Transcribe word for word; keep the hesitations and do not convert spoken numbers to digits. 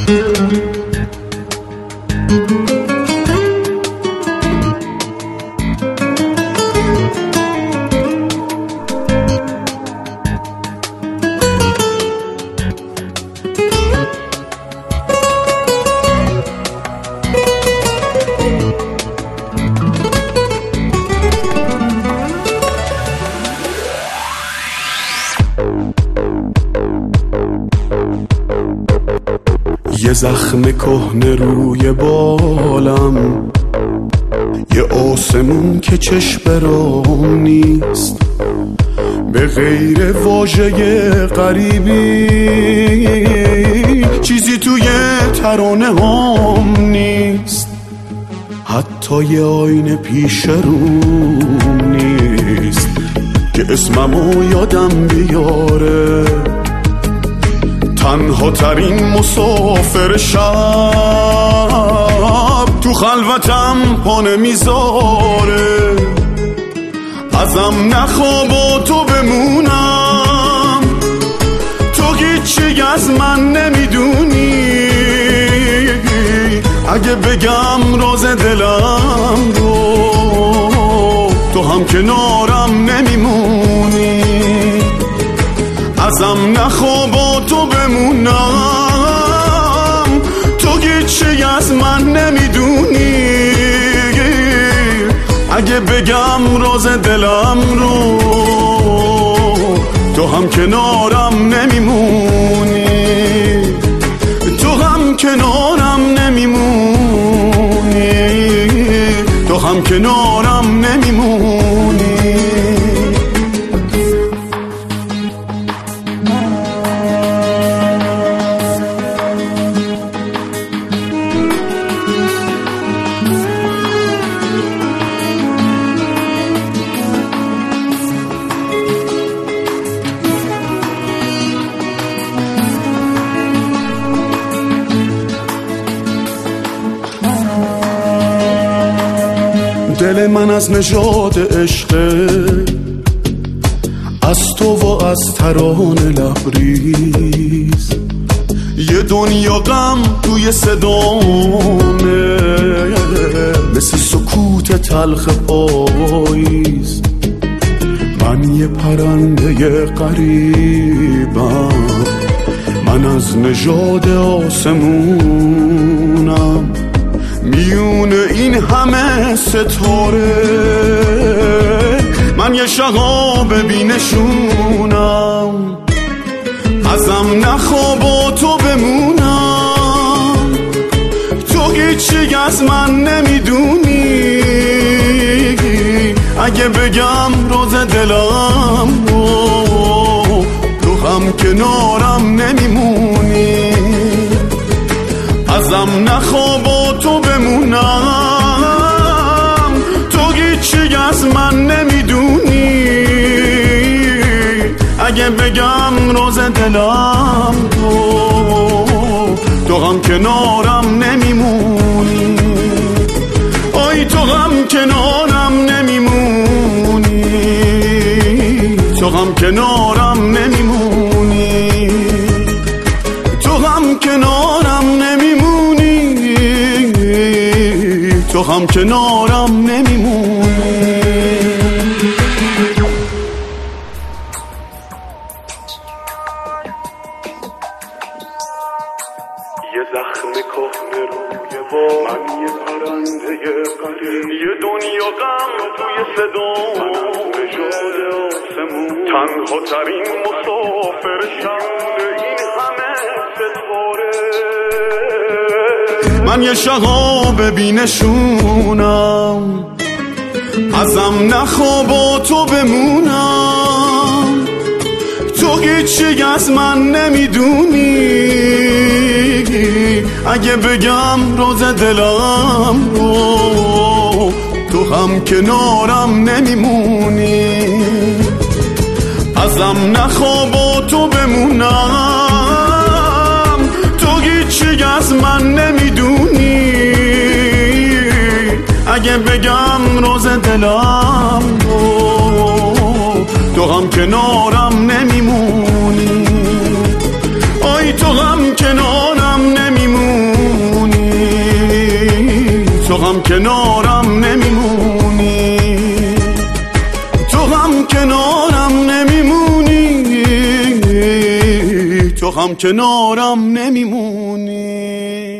یه زخم کهنه روی بالم، یه آسمون که چشم برام نیست، به غیر واژه غریبی چیزی توی ترانه هم نیست، حتی یه آینه پیش روم نیست که اسممو یادم بیاره. تنها ترین مسافر شب تو خلوتم پا نمیذاره، ازم نخوا با تو بمونم، تو هیچی از من نمیدونی، اگه بگم راز دلم رو تو هم کنارم نمیمونی، ازم نخوا با تو بمونم، تو هیچی از من نمیدونی، اگه بگم راز دلم رو تو هم کنارم نمیمونی، تو هم کنارم نمیمونی، تو هم کنارم نمیمونی. دل من از نژاد عشقه، از تو و از ترانه لبریز، یه دنیا غم توی صدامه، مثل سکوت تلخ پاییز، من یه پرنده غریبم، من از نژاد آسمونم، میون این همه ستاره من یه شهاب بینشونم، ازم نخوا با تو بمونم، تو هیچی از من نمیدونی، اگه بگم راز دلم رو تو هم کنارم نمیمونی، ازم نخوا با تو بمونم، تو هیچی از من نمیدونی، اگه بگم راز دلم تو تو هم کنارم نمیمونی، آی تو هم کنارم نمیمونی، تو هم کنارم نمیمونی، تو هم کنارم نمیمونی، تو هم کنارم نمیمونی. یه زخم کهنه روی با من، یه پرنده غریب، یه دنیا غم توی صدا، نژاد آسمون، تنها ترین مسافر شب این همه ستاره، من یه شهاب بینشونم، ازم نخوا با تو بمونم، تو هیچی از من نمیدونی، اگه بگم راز دلم رو تو هم کنارم نمیمونی، ازم نخوا با تو بمونم، تو هیچی از من نمیدونی، اگه بگم راز دلم رو تو هم کنارم نمیمونی، آی تو هم کنارم نمیمونی، هم کنارم نمیمونی، تو هم کنارم نمیمونی، تو هم کنارم نمیمونی.